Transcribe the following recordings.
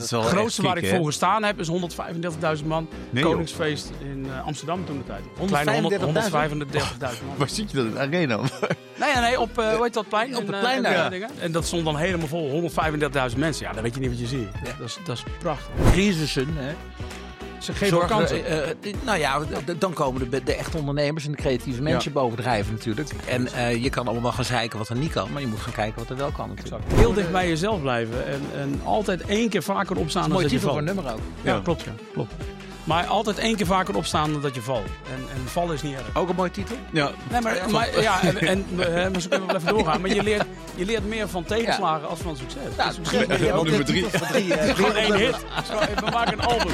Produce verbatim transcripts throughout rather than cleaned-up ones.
Het grootste waar kick, ik hè? voor gestaan heb is honderdvijfendertigduizend man. Nee, Koningsfeest in uh, Amsterdam toen de tijd. honderdvijfendertigduizend? honderdvijfendertigduizend man. Waar zit je dat in de arena? Nee, nee, op uh, hoe heet dat plein? Op het En, plein uh, daar. en, dingen. En dat stond dan helemaal vol, honderdvijfendertigduizend mensen. Ja, dan weet je niet wat je ziet. Ja. Dat, is, dat is prachtig. Crisissen, hè. Ze geven Zorgen, kansen. uh, uh, nou ja, d- dan komen de, de echte ondernemers en de creatieve mensen Ja. bovendrijven natuurlijk. En uh, je kan allemaal wel gaan zeiken wat er niet kan, maar je moet gaan kijken wat er wel kan natuurlijk. Exact. Heel dicht bij jezelf blijven. En, en altijd één keer vaker opstaan dan Mooi dat je titel voor valt. een nummer ook. Ja, Ja. klopt. Ja, klopt. Maar altijd één keer vaker opstaan dan dat je valt. En, en vallen is niet erg. Ook een mooie titel. Ja. Nee, maar, maar, ja, en, en, uh, maar zo kunnen we wel even doorgaan. Maar je leert, je leert meer van tegenslagen als van succes. Ja, Dus misschien misschien ben je ook nummer drie. Voor drie uh, gewoon één hit. Zo, we maken een album.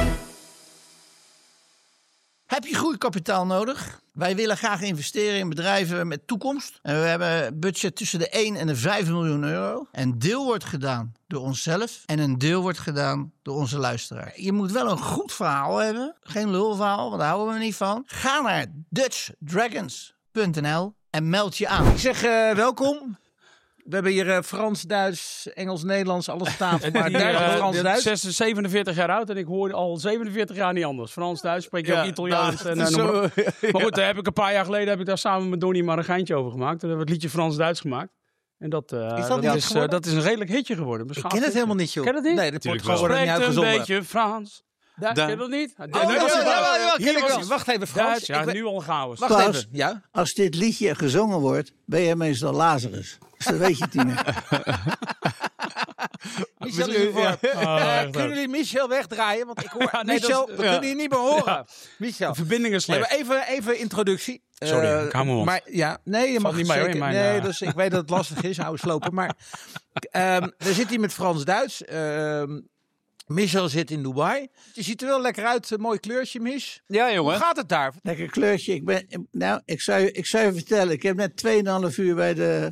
Heb je groeikapitaal nodig? Wij willen graag investeren in bedrijven met toekomst. En we hebben een budget tussen de één en de vijf miljoen euro. Een deel wordt gedaan door onszelf en een deel wordt gedaan door onze luisteraar. Je moet wel een goed verhaal hebben. Geen lulverhaal, want daar houden we niet van. Ga naar dutch dragons punt n l en meld je aan. Ik zeg uh, welkom. We hebben hier uh, Frans, Duits, Engels, Nederlands, alles staan. Maar Die, Duits, uh, Frans, die Duits. zes- zevenenveertig jaar oud en ik hoor al zevenenveertig jaar niet anders. Frans, Duits, spreek je Ja, ook Italiaans. nou, en, dat is en, noem maar zo- op. Maar goed, daar heb ik een paar jaar geleden heb ik daar samen met Donnie maar een geintje over gemaakt. Toen hebben we het liedje Frans-Duits gemaakt. En dat, uh, dat dat, een hit is, uh, geworden? dat is een redelijk hitje geworden. Ik Beschaafd ken het hitje. helemaal niet, joh. Ken je het niet? Nee, de Tuurlijk podcast wel. wordt er niet Spreekt een uitgezonden. beetje Frans. Da- Da- Ken je dat niet? Oh, Dat ja, was ja, het. ja, ja, ja, Hier ken ik was wel. het. Wacht even, Frans. Duits, ja, Ik ben- nu al chaos. Wacht Klaus. even, ja? Als dit liedje gezongen wordt, ben je meestal Lazarus. Dus dan weet je het niet meer. Michel is ervoor. Oh, Eh, echt kunnen jullie Michel wegdraaien? Want ik hoor... Ja, nee, Michel, dat is- we ja. kunnen je niet meer horen. Ja. Michel. De verbinding is Nee, slecht. maar even, even introductie. Sorry, Eh, ik hou mijn mond. Maar ja, nee, je mag niet mee, hoor, zeker. in mijn, nee, uh, dus ik weet dat het lastig is, oude slopen. Maar ehm we zitten hier met Frans-Duits. Ehm Michel zit in Dubai. Je ziet er wel lekker uit, een mooi kleurtje, Mich. Ja, Hoe jongen. gaat het daar? Lekker kleurtje. Ik ben, nou, ik zou, je- ik zou je vertellen. Ik heb net tweeënhalf uur bij de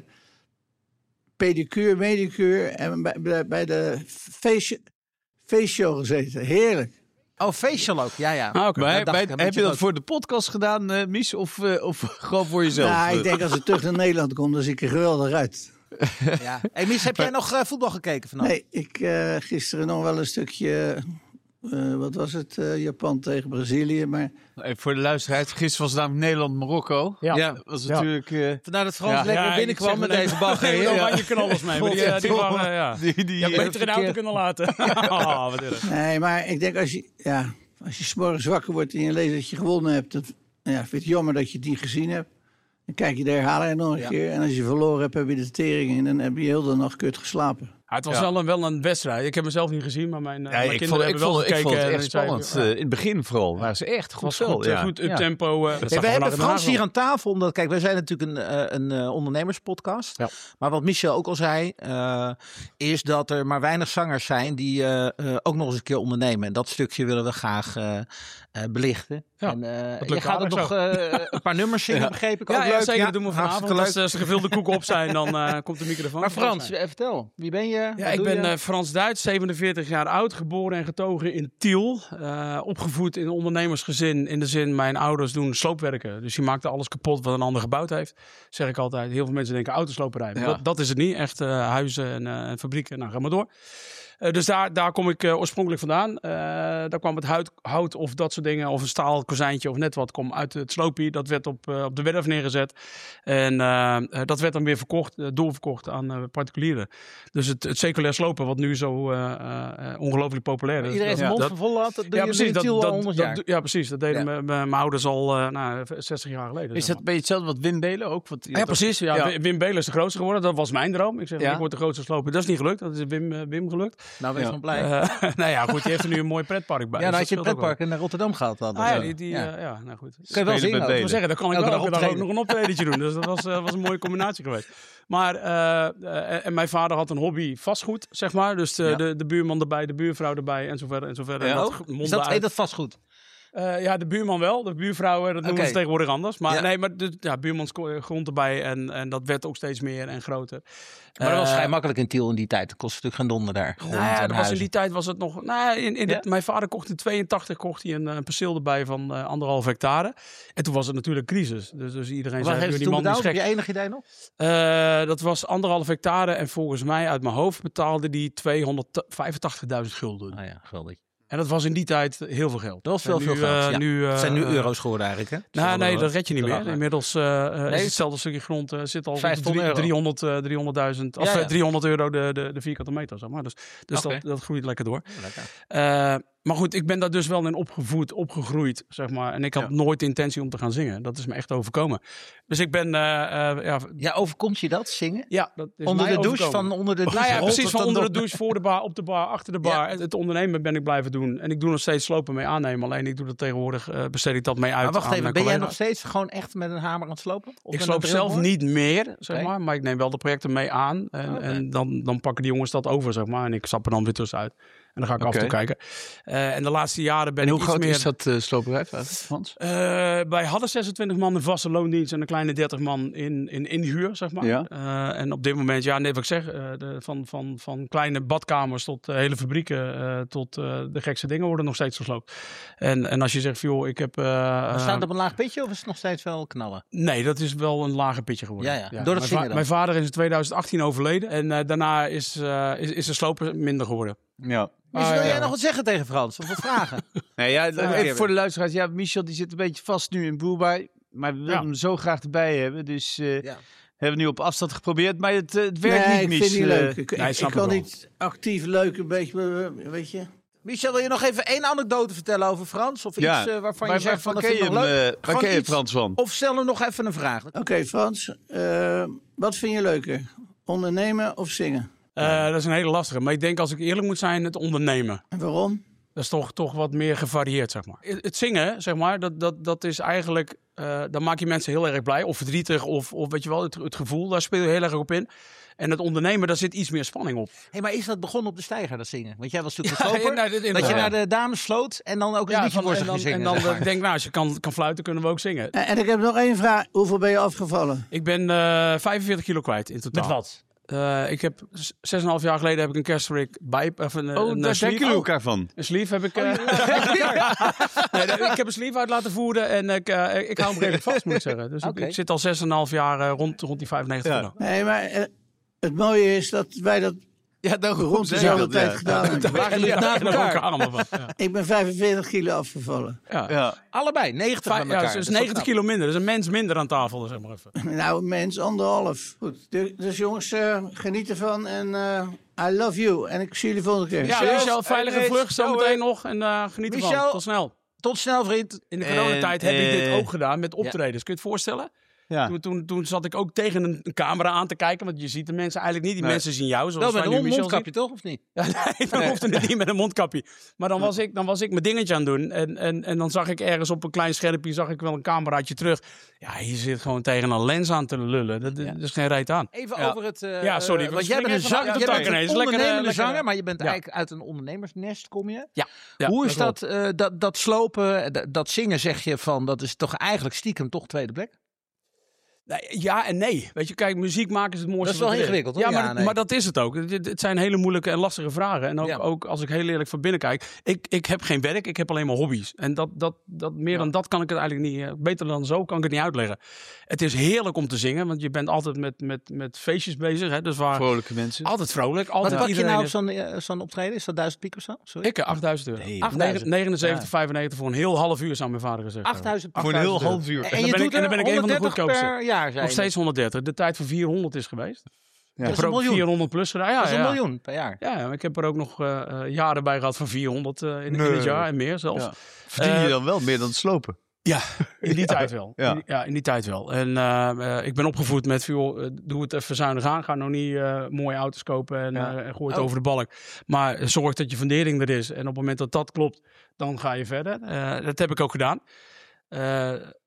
pedicure, medicure en bij, bij, bij de feestje, feestshow gezeten. Heerlijk. Oh, facial ook. Ja, ja. Ah, oké. Ja, Maar dacht bij- ik, een heb beetje je dat groot. voor de podcast gedaan, uh, Mies? Of, uh, of gewoon voor jezelf? Nou, ik denk als ik terug naar Nederland kom, dan zie ik er geweldig uit. Ja. Hey, Mies, heb jij nog uh, voetbal gekeken vannacht? Nee, ik uh, gisteren nog wel een stukje, uh, wat was het, uh, Japan tegen Brazilië. Maar Even voor de luisteraars. Gisteren was het namelijk Nederland-Marokko. Ja. Dat was Ja. natuurlijk... Uh, Vandaar dat Frans Ja. lekker Ja, binnenkwam ik zeg met maar deze bagger. Nee, Ja. oranje knallers mee. Maar die, uh, die waren, ja. die, die, Je had uh, beter in de auto kunnen laten. Oh, wat erg. nee, maar ik denk als je, ja, als je 's morgens wakker wordt en je leest dat je gewonnen hebt, dat, ja, vind je het jammer dat je het niet gezien hebt. Dan kijk je de herhaling nog een Ja. keer. En als je verloren hebt, heb je de tering in. En dan heb je heel de nacht kut geslapen. Ja, het was Ja. wel, een, wel een wedstrijd. Ik heb mezelf niet gezien, maar mijn, uh, Ja, mijn ik, kinderen vond, ik, hebben wel vond, ik gekeken. vond het en echt die zeiden, spannend. ja, Uh, in het begin vooral waren ze echt het goed was spel. goed, uh, ja. goed up Ja. tempo. Uh, dat Hey, zag we er hebben vandaag Frans wel. hier aan tafel, omdat kijk, wij zijn natuurlijk een, uh, een uh, ondernemerspodcast. Ja. Maar wat Michel ook al zei, uh, is dat er maar weinig zangers zijn die uh, uh, ook nog eens een keer ondernemen. En dat stukje willen we graag uh, uh, belichten. Ja, en, uh, dat je lukt gaat ook aardig nog uh, een paar nummers zingen, Ja. begreep ik. Ja, ook ja, leuk. zeker. Dat doen we vanavond. hartstikke Als, leuk. als de gevulde koeken op zijn, dan uh, komt de microfoon. Maar Frans, uh, vertel. Wie ben je? Ja, Wat ik doe ben je? uh, Frans-Duits, zevenenveertig jaar oud, geboren en getogen in Tiel. Uh, opgevoed in een ondernemersgezin. In de zin, mijn ouders doen sloopwerken. Dus die maakten alles kapot wat een ander gebouwd heeft. Zeg ik altijd. Heel veel mensen denken autosloperij. Maar Ja. dat, dat is het niet. Echt uh, huizen en, uh, en fabrieken. Nou, ga maar door. Uh, dus daar, daar kom ik uh, oorspronkelijk vandaan. Uh, daar kwam het hout, hout of dat soort dingen. Of een staal kozijntje of net wat. Kwam uit het sloopie. Dat werd op, uh, op de werf neergezet. En uh, uh, dat werd dan weer verkocht. Uh, doorverkocht aan uh, particulieren. Dus het, het seculair slopen. Wat nu zo uh, uh, ongelooflijk populair is. Iedereen dat, zijn mond dat, van vol had. Dat doe ja, je precies. in Dat, Tiel al dat, honderd dat- jaar. ja, precies. Dat deden Ja. mijn- mijn mijn ouders al uh, nou, zestig jaar geleden. Is zeg dat een beetje hetzelfde wat Wim Belen ook? Want, ja, precies. Ja, Ja. Wim- Wim Belen is de grootste geworden. Dat was mijn droom. Ik zeg, Ja. ik word de grootste sloper. Dat is niet gelukt. Dat is Wim, uh, Wim gelukt. Nou, wees Ja. van blij. Uh, nou ja, goed. Die heeft er nu een mooi pretpark bij. ja, dan Dus had je dat een scheelt ook pretpark naar Rotterdam gehad. Dan. wel. Ah, ja, Ja. die, die, Ja. uh, ja, nou goed. Kun je wel Spelen zien. met ook. Ik wil Belen. zeggen, dan kan ik Elke wel dag elke dag ook optreden. nog een optredentje doen. Dus dat was, uh, was een mooie combinatie geweest. Maar, uh, uh, en mijn vader had een hobby vastgoed, zeg maar. Dus de, Ja. de, de buurman erbij, de buurvrouw erbij en zo verder en zo verder. Ja. En dat Oh, mondde is dat, uit. heet dat vastgoed? Uh, ja, de buurman wel. De buurvrouwen, dat noemen Okay. ze tegenwoordig anders. Maar Ja. nee, maar de ja, buurmans grond erbij. En, en dat werd ook steeds meer en groter. Maar dat was Uh, vrij makkelijk in Tiel in die tijd. Dat kostte natuurlijk geen donder daar. Grond Nou ja, en dat was in huizen. die tijd was het nog... Nou, in, in Ja? het, mijn vader kocht in tweeëntachtig kocht hij een, een perceel erbij van uh, anderhalf hectare. En toen was het natuurlijk crisis. Dus, dus iedereen Wat zei, heeft die het toen man is betaald? gek. Heb je enig idee nog? Uh, dat was anderhalf hectare en volgens mij uit mijn hoofd betaalde die tweehonderdvijfentachtigduizend gulden. Ah ja, geweldig. En dat was in die tijd heel veel geld. Dat was wel En veel nu, geld, uh, ja. nu, uh, Het zijn nu uh, euro's geworden eigenlijk, hè? Nou, nee, dat red je niet Te meer. lachen. Inmiddels uh, uh, Nee, is hetzelfde stukje grond uh, zit al vijftig ton euro. driehonderd, uh, driehonderdduizend, of Ja, ja. driehonderd euro de, de, de vierkante meter, zeg maar. Dus, dus Oké. dat, dat groeit lekker door. Lekker. Uh, maar goed, ik ben daar dus wel in opgevoed, opgegroeid, zeg maar. En ik had Ja. nooit de intentie om te gaan zingen. Dat is me echt overkomen. Dus ik ben, uh, uh, ja, Ja, overkomt je dat, zingen? ja, dat is Onder mij de douche, overkomen. van onder de douche? Nou ja, rolt precies. het Van dan onder de door? douche, voor de bar, op de bar, achter de bar. Ja. Het ondernemen ben ik blijven doen. En ik doe nog steeds slopen mee aannemen. Alleen ik doe dat tegenwoordig, uh, besteed ik dat mee uit Maar wacht aan even, mijn ben jij nog collega's. steeds gewoon echt met een hamer aan het slopen? Of Ik met sloop een zelf drillboor? niet meer, zeg Oké. maar. Maar ik neem wel de projecten mee aan. En, Oké. en dan, dan pakken die jongens dat over, zeg maar. En ik stap er dan weer tussenuit. En dan ga ik af en toe Oké. kijken. Uh, en de laatste jaren ben En ik hoe iets groot meer... is dat uh, sloopbedrijf, Frans? Uh, wij hadden zesentwintig man in vaste loondienst en een kleine dertig man in, in inhuur, zeg maar. Ja. Uh, en op dit moment, ja, nee, wat ik zeg, uh, de, van, van, van kleine badkamers tot uh, hele fabrieken, uh, tot uh, de gekste dingen worden nog steeds gesloopt. En, en als je zegt, joh, ik heb... Uh, Maar staat uh, het op een laag pitje of is het nog steeds wel knallen? Nee, dat is wel een lager pitje geworden. Ja, ja. Door het mijn, zingen dan? mijn vader is in twintig achttien overleden en uh, daarna is, uh, is, is de slopen minder geworden. Ja. Michel, Ah, wil ja. jij nog wat zeggen tegen Frans? Of wat vragen? Nee, ja, Ja. even voor de luisteraars. Ja, Michel die zit een beetje vast nu in Boerbaai. Maar we willen Ja. hem zo graag erbij hebben. Dus uh, Ja. hebben we nu op afstand geprobeerd. Maar het, uh, het werkt nee, niet, ik vind het Mich. niet Uh, leuk. Ik, nee, ik, snap ik ik kan wel. niet actief leuk een beetje, eh, weet je. Michel, wil je nog even één anekdote vertellen over Frans? Of ja. iets uh, waarvan waar, je zegt van waar dat ken vind je ik nog hem, leuk? uh, waar Gewoon ken je iets- Frans van? Of stel hem nog even een vraag. Oké, Frans, eh, wat vind je leuker? Ondernemen of zingen? Uh, dat is een hele lastige. Maar ik denk, als ik eerlijk moet zijn, het ondernemen. En waarom? Dat is toch, toch wat meer gevarieerd, zeg maar. Het het zingen, zeg maar, dat, dat, dat is eigenlijk... Uh, dan maak je mensen heel erg blij. Of verdrietig, of, of weet je wel, het, het gevoel. Daar speel je heel erg op in. En het ondernemen, daar zit iets meer spanning op. Hey, maar is dat begonnen op de steiger, dat zingen? Want jij was natuurlijk de Ja, sloper. nou, dit dat je inderdaad. naar de dames sloot en dan ook een liedje van- voor ze en dan, ging zingen. en dan zeg dat maar. ik denk, nou, als je kan, kan fluiten, kunnen we ook zingen. En, en ik heb nog één vraag. Hoeveel ben je afgevallen? Ik ben uh, vijfenveertig kilo kwijt in totaal. Met wat? Uh, ik heb zes en een half jaar geleden heb ik een kerststrik bij of een, Oh, een, daar sleeve. denken we elkaar van. Een sleeve heb ik. Uh, nee, nee, ik heb een sleeve uit laten voeren en ik, uh, ik hou hem redelijk vast, moet ik zeggen. Dus Oké. ik, ik zit al zes en een half jaar uh, rond, rond die vijfennegentig Ja. kilo. Nee, maar eh, het mooie is dat wij dat Ja, dan rond zeg dezelfde ik dat, tijd ja. gedaan hebben. Lagen jullie naast En dan ook elkaar? armen van. Ja. Ik ben vijfenveertig kilo afgevallen. Ja. Ja. Allebei, negentig Vijf- bij elkaar. ja, dus Dat is negentig wel kilo minder. Dus een mens minder aan tafel, zeg maar even. Nou, mens, anderhalf. Goed. Dus, dus jongens, uh, geniet ervan en uh, I love you. En ik zie jullie volgende keer. Ja, Michel, Michel, veilige hey, vlucht zo, zometeen hè. nog. En uh, geniet ervan. Michel. Tot snel. knap. Tot snel, vriend. In de En, coronatijd heb ik dit eh, ook gedaan met optredens. Kun je het voorstellen? Ja. Toen, toen, toen zat ik ook tegen een, een camera aan te kijken. Want je ziet de mensen eigenlijk niet. Die Nee. mensen zien jou. Zoals Wel met wij een nu Michel mondkapje, toch? Of niet? zien. Ja, nee, dan hoefde het niet met een mondkapje. Maar dan was ik, dan was ik mijn dingetje aan het doen. En, en, en dan zag ik ergens op een klein schermpje zag ik wel een cameraatje terug. Ja, je zit gewoon tegen een lens aan te lullen. Dat, dat is geen reet aan. Even Ja. over het... uh, Ja, sorry, uh, we want jij bent een, springen zang, even jij uit bent de tak een ineens. Lekker, ondernemende lekker, zanger, maar je bent ja. eigenlijk uit een ondernemersnest, kom je. Ja. Ja, Hoe is klopt. dat, uh, dat, dat slopen, dat, dat zingen zeg je van, dat is toch eigenlijk stiekem toch tweede plek? Nee, ja en nee. Weet je, kijk, muziek maken is het mooiste. Dat is wel wat er ingewikkeld, hoor. Ja, maar, Ja, nee. maar dat is het ook. Het, het zijn hele moeilijke en lastige vragen. En ook, Ja. ook als ik heel eerlijk van binnen kijk. Ik, ik heb geen werk, ik heb alleen maar hobby's. En dat, dat, dat, meer dan dat kan ik het eigenlijk niet... eh, Beter dan zo kan ik het niet uitleggen. Het is heerlijk om te zingen, want je bent altijd met, met, met feestjes bezig. Hè, dus waar, Vrolijke mensen. altijd vrolijk. Wat Altijd pak je iedereen nou op is- zo'n uh, zo'n optreden? Is dat duizend piek of zo? Sorry. Ik, eh, achtduizend euro. Nee, achttduizend. negenenzeventig, vijfennegentig voor een heel half uur, zou mijn vader gezegd hebben. achttduizend Voor een heel half uur. En dan je ben ik- doet en dan er ben ik een van de honderddertig goedkoopste. per jaar, zei Nog je. steeds honderddertig. De tijd van vierhonderd is geweest. Ja. Ik is heb er een ook miljoen. vierhonderd plus gedaan. Ja, Dat is een ja. miljoen per jaar. Ja, maar ik heb er ook nog uh, uh, jaren bij gehad van vierhonderd uh, in, in Nee. het jaar en meer zelfs. Ja. Verdien je Eh, dan wel meer dan het slopen? Ja, in die tijd wel. Ja. In, ja, in die tijd wel. En uh, uh, ik ben opgevoed met, joh, uh, doe het even zuinig aan. Ga nou niet uh, mooie auto's kopen en, Ja. uh, en gooi het Oh. over de balk. Maar uh, zorg dat je fundering er is. En op het moment dat dat klopt, dan ga je verder. Uh, dat heb ik ook gedaan. Uh,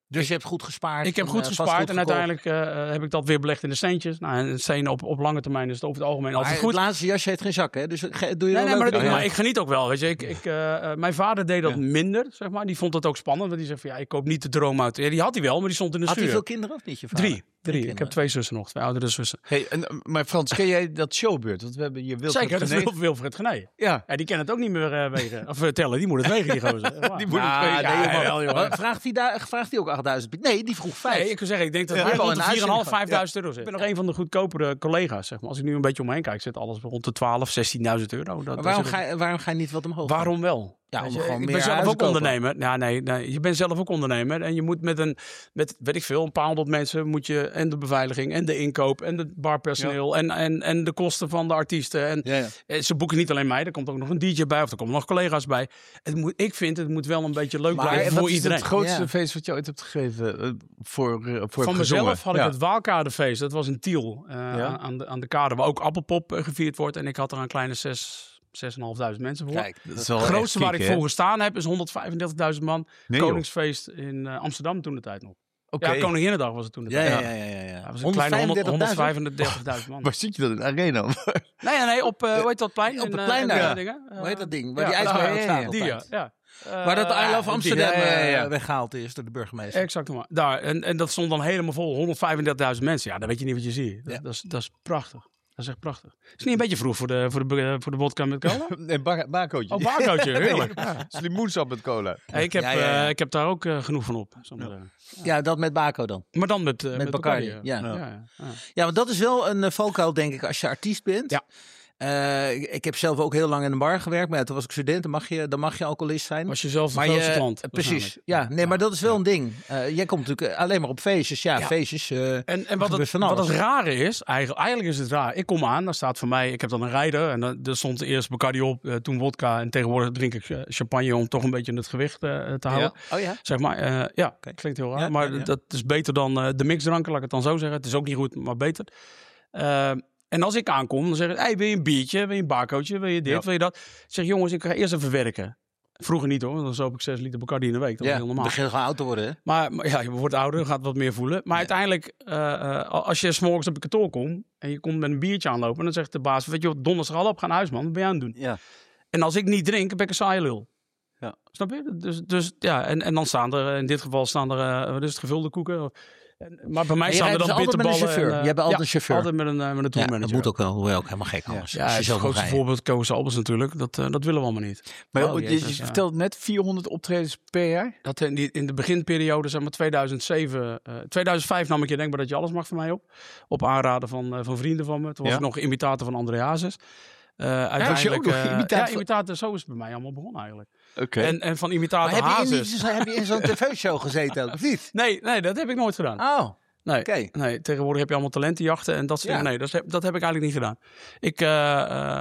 Dus je hebt goed gespaard. Ik heb en, goed uh, gespaard en vastgoed uiteindelijk uh, heb ik dat weer belegd in de steentjes. Nou, en stenen op, op lange termijn is het over het algemeen Maar altijd goed. het laatste jasje heeft geen zak, hè? Dus ge- doe je Nee, wel nee, maar, leuke dat, dingen. maar ik geniet ook wel. Weet je. Ik, ik, uh, uh, mijn vader deed dat Ja. minder, zeg maar. Die vond het ook spannend. Want die zei van, ja, ik koop niet de droomauto. Ja, die had hij wel, maar die stond in de Had hij schuur. veel kinderen of niet, je vader? Drie. Drie. Ik heb kinderen. twee zussen nog. Twee oudere zussen. Hey, en, uh, maar Frans, ken jij dat showbeurt? Want we hebben je Wilfred Zeker, dat is Genee. Wil- Wilfred Genee. Ja. Ja, die kan het ook niet meer uh, wegen. Of uh, tellen, die moet het wegen, die gozer. Die moet Ah, het weten. nee, Ja, man. wel, jongen. Maar vraagt hij, daar, vraagt hij ook achtduizend? Nee, die vroeg vijf. Nee, ik wil zeggen, ik denk dat Ja. hij We hebben rond al de een vier komma vijf, uitzending vijfduizend euro zit. Ik ben nog een van de goedkopere collega's, zeg maar. Als ik nu een beetje om me heen kijk, zit alles rond de twaalf, zestienduizend euro. Dat, Maar dat waarom zit- ga, je, waarom ga je niet wat omhoog? Waarom wel? Ja, Weet om je, gewoon ik meer ben zelf huizen ook kopen. ondernemer. Ja, nee, nee, je bent zelf ook ondernemer. En je moet met een, met weet ik veel, een paar honderd mensen moet je en de beveiliging en de inkoop en het barpersoneel en, en, en de kosten van de artiesten. En Ja, ja. eh, ze boeken niet alleen mij, er komt ook nog een D J bij of er komen nog collega's bij. Het moet, ik vind het moet wel een beetje leuk Maar blijven Wat voor is iedereen. het grootste Ja. feest wat je ooit hebt gegeven uh, voor, uh, voor Van het mezelf gezongen? had ik Ja. het Waalkadefeest. Dat was in Tiel, uh, Ja. aan, de, aan de kade, waar ook Appelpop uh, gevierd wordt. En ik had er een kleine zes, zesduizendvijfhonderd mensen voor. Kijk, dat is wel Het grootste echt waar ik kick, hè? voor gestaan heb is honderdvijfendertigduizend man. Nee, joh. Koningsfeest in uh, Amsterdam toen de tijd nog. Oké. Ja, Koninginnedag was het toen de Ja, tijd. ja, ja. ja, ja. Dat was een kleine honderd- honderdvijfendertigduizend? honderdvijfendertigduizend man. Waar zit je dat in de arena? Nee, nee, nee, op, uh, hoe heet dat plein? Op In, het uh, plein in, daar. uh, dingen? Uh, Hoe heet dat ding? Waar ja, die ijsbaan ja, op ja, staat ja, die, ja. altijd. ja. Uh, Waar dat I ja, Love die- Amsterdam ja, ja, ja. eh, weggehaald is door de burgemeester. Exact, maar daar. En, en dat stond dan helemaal vol, honderdvijfendertigduizend mensen. Ja, dan weet je niet wat je ziet. Dat, Ja. dat, is, dat is prachtig. Dat is echt prachtig. Is het niet een beetje vroeg voor de, voor de, voor de vodka met cola? Nee, bar barcootje. Oh, barcootje, heerlijk. Ja. Slimoensap met cola. Hey, ik, heb, Ja, ja, ja. uh, ik heb daar ook uh, genoeg van op. zal ik maar zeggen. Ja, dat met Baco dan. Maar dan met, uh, Met Bacardi, ja. Ja, ja, ja. Ja, want dat is wel een uh, valkuil, denk ik, als je artiest bent. Ja. Uh, ik, ik heb zelf ook heel lang in een bar gewerkt, maar ja, toen was ik student, dan mag je, dan mag je alcoholist zijn. Was je zelf de Maar grootste je- klant. Precies. waarschijnlijk. Ja, nee, maar dat is wel een ding. Uh, jij komt natuurlijk alleen maar op feestjes. Ja, Ja. feestjes. uh, En, en wat, gebeurt het, van wat alles. het rare is, eigenlijk, eigenlijk is het raar. Ik kom aan, daar staat voor mij, ik heb dan een rijder. En dan, er stond eerst Bacardi op, uh, toen vodka. En tegenwoordig drink ik uh, champagne om toch een beetje het gewicht uh, te houden. Oh ja? Zeg maar, uh, ja, klinkt heel raar. Ja, maar ja, ja. dat is beter dan uh, de mixdranken, laat ik het dan zo zeggen. Het is ook niet goed, maar beter. Uh, en als ik aankom, dan zeg ik, hey, wil je een biertje, wil je een barcootje, wil je dit, Ja. wil je dat? Ik zeg, jongens, ik ga eerst even werken. Vroeger niet hoor, want dan zoop ik zes liter Bacardi in de week. Dat is Ja, heel het normaal. begint gewoon oud te worden, hè? Maar, maar ja, je wordt ouder, gaat wat meer voelen. Maar uiteindelijk, uh, uh, als je 's morgens op je kantoor komt en je komt met een biertje aanlopen, dan zegt de baas, weet je wat, donderdag al op, ga naar huis man, wat ben je aan het doen? Ja. En als ik niet drink, ben ik een saaie lul. Ja. Snap je? Dus, dus ja, en, en dan staan er, in dit geval staan er, uh, wat is het, gevulde koeken. En, maar bij mij En je staan er rijdt dan dus altijd met een bitterballen. chauffeur? en, uh, Je hebt altijd ja, een chauffeur? altijd met een, uh, met een Ja, tourmanager. dat moet ook wel. Dat wil je ook helemaal gek anders. Ja, Als je het zelf moet grootste rijden. voorbeeld, Koos Albers natuurlijk. Dat, uh, dat willen we allemaal niet. Maar Oh, je, jezus, je ja. vertelt net vierhonderd optredens per jaar. Dat in, die, in de beginperiode, zeg maar tweeduizend zeven, uh, tweeduizend vijf nam ik je denkbaar dat je alles mag van mij op. Op aanraden van, uh, van vrienden van me. Toen was Ja. ik nog imitator van André Hazes. Uh, was je uiteindelijk, ook nog uh, imitator Ja, van- imitator, zo is het bij mij allemaal begonnen eigenlijk. Oké. En, en van Maar imitator heb je, in, Hazes. die- heb je in zo'n tv-show gezeten ook, of niet? Nee, nee, dat heb ik nooit gedaan. Oh, Nee, oké. nee, tegenwoordig heb je allemaal talentenjachten en dat soort Ja. dingen. Nee, dat, heb, dat heb ik eigenlijk niet gedaan. Ik uh, uh,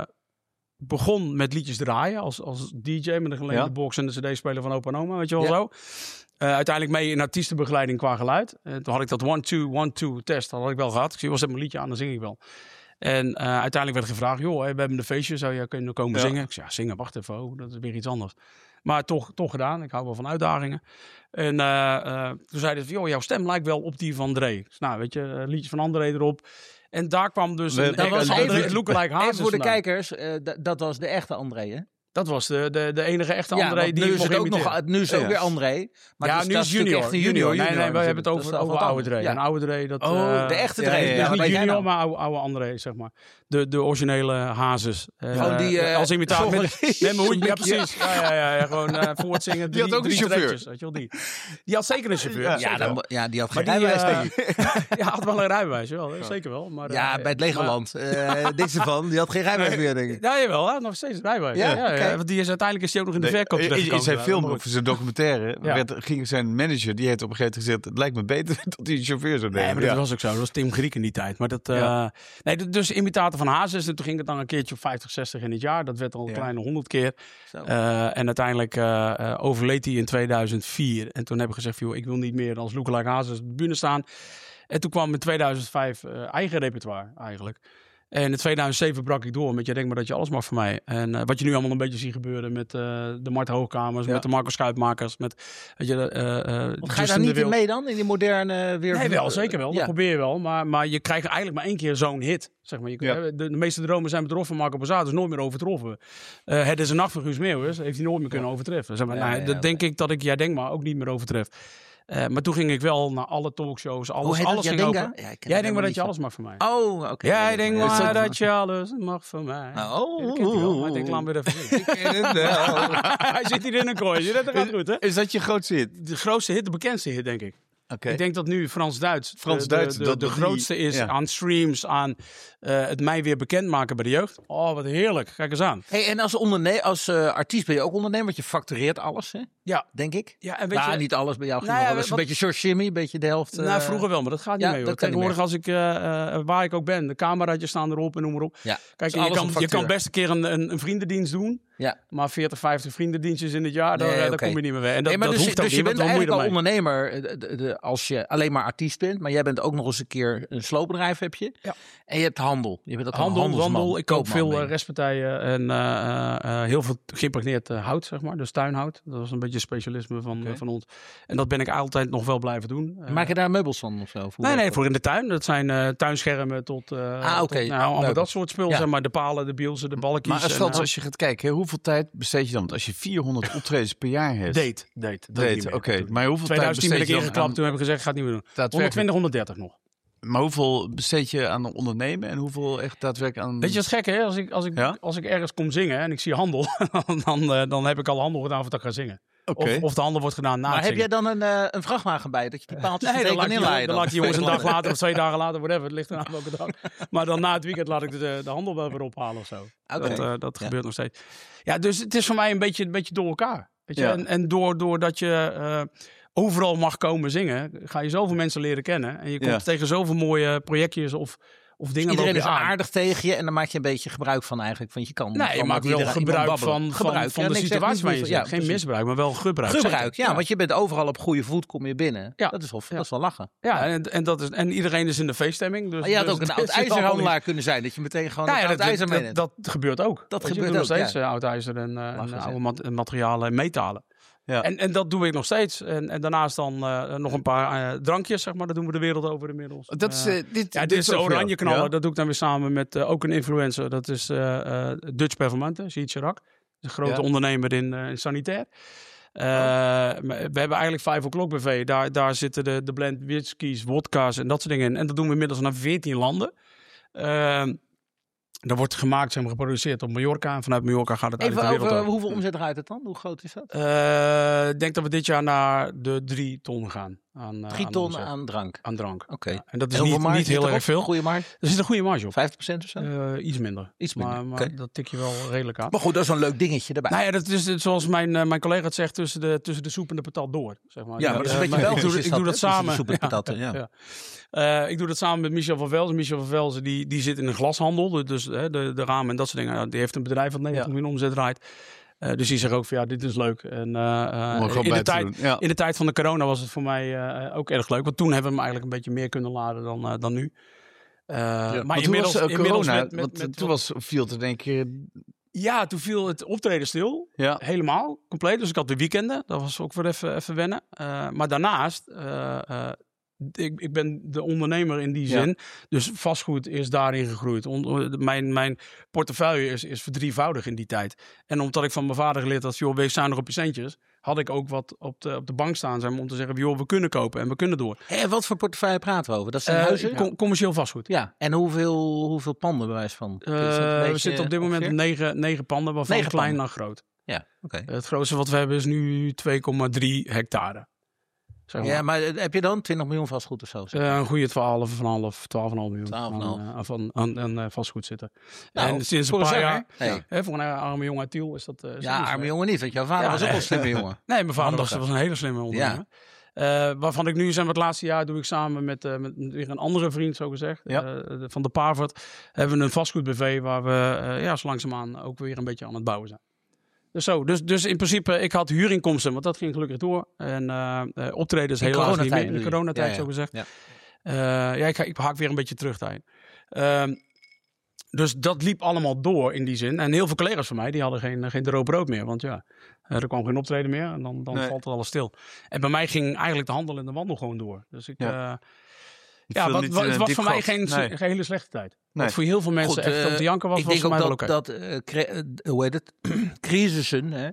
begon met liedjes draaien als, als D J met een geleende Ja. box en de cd-speler van Opa en Oma, weet je wel Ja. zo. Uh, uiteindelijk mee in artiestenbegeleiding qua geluid. Uh, toen had ik dat one-two, one-two test, dat had ik wel gehad. Ik zie, was het mijn liedje aan, dan zing ik wel. En uh, uiteindelijk werd gevraagd, joh, hey, we hebben een feestje, zou je kunnen komen Ja. zingen? Ik zei, ja, zingen, wacht even, oh, dat is weer iets anders. Maar toch, toch gedaan, ik hou wel van uitdagingen. En uh, uh, toen zeiden ze, joh, jouw stem lijkt wel op die van André. Dus, nou, weet je, uh, liedjes van André erop. En daar kwam dus We- een, dat een was André, even- lookalike Hazes Even voor de vandaan. kijkers, uh, d- dat was de echte André, hè? Dat was de, de, de enige echte Ja, André want die nu ik is mocht het ook imiteren. nog, nu is het ook Ja. weer André. Maar Ja, dus nu dat is natuurlijk junior. echt een junior. junior. Nee, nee, we hebben het Dat over, is wel over wat oude anders. Dre. Ja. En oude Dre, dat... Oh, uh, de echte ja, Dre. ja, Ja, ja. dus weet niet jij junior, nou? maar oude, oude André, zeg maar. De, de originele Hazes. Uh, Gewoon die, uh, als imitator. volgens- Met, nee, maar hoe, ja, precies. Ja, ja, ja, ja, gewoon uh, voortzingen. Die had drie- ook een drie chauffeur. streepjes, weet je wel, die. Die had zeker een chauffeur. Ja, zeker Ja, wel. dan, ja, die had geen Maar die, rijbewijs, uh, denk ik. ja, had wel een rijbewijs, wel, hè, zeker wel. Maar, Ja, uh, bij het maar- Legoland. Uh, Dixie van, die had geen rijbewijs meer, denk ik. Ja, jawel, hè, nog steeds een rijbewijs. Ja, Ja, ja, ja, oké. want die is uiteindelijk is die ook nog in de Nee, verkoop in, in terechtgekomen. zijn Ja, film, maar of zijn documentaire, Ja. werd, ging zijn manager, die heeft op een gegeven moment gezegd, het lijkt me beter dat hij een chauffeur zou nemen. Nee, maar dat Ja. was ook zo. Dat was Tim Griek in die tijd. Maar dat, uh, Ja. nee, d- dus imitator van Hazes. En toen ging het dan een keertje op vijftig, zestig in het jaar. Dat werd al een Ja. kleine honderd keer. Zo. Uh, en uiteindelijk uh, uh, overleed hij in tweeduizend vier. En toen heb ik gezegd, joh, ik wil niet meer als lookalike Hazes op de bühne staan. En toen kwam in tweeduizend vijf uh, eigen repertoire eigenlijk. En in tweeduizend zeven brak ik door met je denkt maar dat je alles mag van mij. En uh, wat je nu allemaal een beetje ziet gebeuren met uh, de Mart Hoogkamers, ja. met de Marco Schuitmakers, met weet je, uh, uh, ga je daar niet in mee dan in die moderne weer? Nee, wel zeker wel. Ja. Dat probeer je wel, maar maar je krijgt eigenlijk maar één keer zo'n hit, zeg maar. Je, ja. de, de meeste dromen zijn betroffen van Marco Borsato, is nooit meer overtroffen. Uh, het is een nacht van Guus Meeuwis, heeft hij nooit meer kunnen ja. overtreffen. Zeg maar, ja, nou, ja, dat ja, denk ja. ik dat ik jij denk maar ook niet meer overtref. Uh, maar toen ging ik wel naar alle talkshows, alles, oh, alles ging ja, open. Ja, Jij denkt maar dat je alles mag van mij. Oh, oké. Okay. Jij denkt maar dat, dat je alles mag van mij. Oh, ja, dat kent hij wel, maar ik denk, laat me weer even ik ken het wel. Hij zit hier in een kooitje, dat gaat goed, hè? Is dat je grootste hit? De grootste hit, de bekendste hit, denk ik. Okay. Ik denk dat nu Frans-Duits Frans-Duits de, de, de, de, de grootste is ja. aan streams, aan uh, het mij weer bekendmaken bij de jeugd. Oh, wat heerlijk. Kijk eens aan. Hey, en als, onderne- als uh, artiest ben je ook ondernemer, want je factureert alles, hè? Ja. Denk ik. Ja, en weet nou, je, niet alles bij jou. Nou ja, dat is een beetje George Jimmy, een beetje de helft. Uh, nou, vroeger wel, maar dat gaat niet ja, mee. Hoor. Tegenwoordig als ik, uh, uh, waar ik ook ben, de cameraatjes staan erop en noem maar op. Ja, kijk, je kan, je kan best een keer een, een, een vriendendienst doen. Ja. Maar veertig, vijftig vriendendienstjes in het jaar, nee, daar, okay. daar kom je niet meer mee. En dat, nee, maar dat dus, hoeft dus ook je niet, bent eigenlijk al mee. ondernemer de, de, de, als je alleen maar artiest bent. Maar jij bent ook nog eens een keer een sloopbedrijf heb je. Ja. En je hebt handel. Je bent ook handel, een wandel. Ik koop veel uh, restpartijen en uh, uh, heel veel geïmpregneerd uh, hout, zeg maar. Dus tuinhout. Dat was een beetje een specialisme van, okay. uh, van ons. En dat ben ik altijd nog wel blijven doen. Uh, Maak je daar meubels van of zo? Nee, nee, voor in de tuin. Dat zijn uh, tuinschermen tot, uh, ah, oké. Okay. Nou, allemaal dat soort spul. Ja. Zeg maar de palen, de bielsen, de balkjes. Maar als, en, uh, als je gaat kijken, hè, hoeveel tijd besteed je dan? Want als je vierhonderd optredens per jaar hebt. Date, date. Date, oké. Okay. Maar hoeveel tweeduizend tien tijd ben ik ingeklapt. Aan... Toen heb ik gezegd, ik ga het niet meer doen. honderdtwintig, honderddertig nog. Maar hoeveel besteed je aan ondernemen en hoeveel echt daadwerkelijk aan... Weet je wat gek hè? Als ik, als ik, ja? als ik ergens kom zingen en ik zie handel, dan, uh, dan heb ik al handel gedaan voordat ik ga zingen. Okay. Of, of de handel wordt gedaan na Maar het heb zingen. jij dan een, uh, een vrachtwagen bij? Dat je die paaltjes nee, dan laat, die, dan? dan laat die jongens een dag later of twee dagen later, whatever. Het ligt eraan welke dag. Maar dan na het weekend laat ik de, de handel wel weer ophalen of zo. Okay. Dat, uh, dat ja. gebeurt nog steeds. Ja, dus het is voor mij een beetje, een beetje door elkaar. Weet je? Ja. En, en door, doordat je... Uh, overal mag komen zingen, ga je zoveel mensen leren kennen. En je komt ja. tegen zoveel mooie projectjes of, of dingen. Dus iedereen is aan. aardig tegen je en dan maak je een beetje gebruik van eigenlijk. Want je kan nee, je maakt wel gebruik van, van, gebruik. van ja, de situatie waar je zit. Ja, Geen precies. misbruik, maar wel gebruik. Gebruik, ja, ja, want je bent overal op goede voet, kom je binnen. Ja. Dat, is wel, ja. dat is wel lachen. Ja, en, en, dat is, en iedereen is in de feeststemming. Dus, maar je had ook dus, een oud ijzerhandelaar kunnen zijn, dat je meteen gewoon nou ja, oud ijzer mee Dat gebeurt ook. Dat gebeurt ook, nog steeds oud ijzer en oude materialen en metalen. Ja. En, en dat doe ik nog steeds. En, en daarnaast dan uh, nog een paar uh, drankjes, zeg maar. Dat doen we de wereld over inmiddels. Dat is, uh, dit, ja, dit, dit is de oranje knallen. Ja? Dat doe ik dan weer samen met uh, ook een influencer. Dat is uh, uh, Dutch Performante, Ziet Chirac. Een grote ja. ondernemer in, uh, in sanitair. Uh, oh. We hebben eigenlijk vijf o'clock B V. Daar, daar zitten de, de blend whiskies, wodka's en dat soort dingen in. En dat doen we inmiddels naar veertien landen. Uh, Dat wordt gemaakt, zeg maar, geproduceerd op Mallorca. En vanuit Mallorca gaat het uit de wereld over. Hoeveel omzet draait het dan? Hoe groot is dat? Uh, ik denk dat we dit jaar naar de drie ton gaan. Aan, drie aan ton omzet. aan drank? Aan drank. Oké. Okay. Ja, en dat is en niet, niet heel erg veel. Goede marge? Er zit een goede marge op. vijftig procent of zo? Uh, iets minder. Iets minder. Maar, maar okay. dat tik je wel redelijk aan. Maar goed, dat is een leuk dingetje erbij. Nou ja, dat is zoals mijn, uh, mijn collega het zegt, tussen de, tussen de soep en de patat door. Zeg maar. Ja, maar dat is een uh, beetje Belgisch. Ik doe, ik doe dat samen. Soep en patat, ja. ja. Uh, ik doe dat samen met Michel van Velzen. Michel van Velzen die, die zit in een glashandel. Dus hè, de, de ramen en dat soort dingen. Die heeft een bedrijf dat negentig miljoen omzet draait. Uh, dus die zegt ook van ja, dit is leuk. En, uh, uh, in, de tijd, ja. in de tijd van de corona was het voor mij uh, ook erg leuk. Want toen hebben we hem eigenlijk een beetje meer kunnen laden dan, uh, dan nu. Uh, ja, maar inmiddels, was, uh, inmiddels corona, met, met, want, met, toen was, viel te denken... Ja, toen viel het optreden stil. Ja. Helemaal, compleet. Dus ik had de weekenden. Dat was ook weer even, even wennen. Uh, maar daarnaast... Uh, uh, Ik, ik ben de ondernemer in die zin. Ja. Dus vastgoed is daarin gegroeid. On, mijn, mijn portefeuille is, is verdrievoudig in die tijd. En omdat ik van mijn vader geleerd had... joh, wees zuinig op je centjes... had ik ook wat op de, op de bank staan zijn om te zeggen... joh, we kunnen kopen en we kunnen door. En wat voor portefeuille praten we over? Dat zijn uh, huizen? Com- commercieel vastgoed. Ja, en hoeveel, hoeveel panden bewijs van? Uh, we zitten op dit moment op negen, negen panden... waarvan negen klein naar groot. Ja, oké. Okay. Het grootste wat we hebben is nu twee komma drie hectare. Zeg maar. Ja, maar heb je dan twintig miljoen vastgoed of zo? Zeg maar. uh, een goede twaalf komma vijf, twaalf komma vijf miljoen twaalf komma vijf. aan, uh, van aan, aan uh, vastgoed zitten. Nou, en sinds een paar jaar, hey. hè, voor een arme jongen uit Tiel is dat... Uh, ja, arme zo. jongen niet, want jouw vader ja, was ook wel een slimme jongen. Nee, mijn vader was, was een hele slimme ondernemer. Ja. Uh, waarvan ik nu, zijn het laatste jaar, doe ik samen met, uh, met weer een andere vriend, zo gezegd, ja. uh, van de Pavert, hebben we een vastgoed B V waar we uh, ja, zo langzaamaan ook weer een beetje aan het bouwen zijn. Dus, zo, dus, dus in principe, ik had huurinkomsten, want dat ging gelukkig door. En uh, uh, optredens in helaas niet meer in de coronatijd, ja, ja. zo gezegd. Ja, uh, ja ik, ik haak weer een beetje terug daarin. Uh, Dus dat liep allemaal door in die zin. En heel veel collega's van mij, die hadden geen, geen droog brood meer. Want ja, er kwam geen optreden meer en dan, dan Nee. valt het alles stil. En bij mij ging eigenlijk de handel en de wandel gewoon door. Dus ik... Ja. Ja. Ik Ja, viel wat, niet wat, in het een was diep voor mij gat. geen, Nee. geen hele slechte tijd. Nee. Wat voor heel veel mensen Goed, echt eh, op de janken was, ik was denk voor mij ook wel dat, oké. dat eh, cre- eh, hoe heet het? crisissen, hè?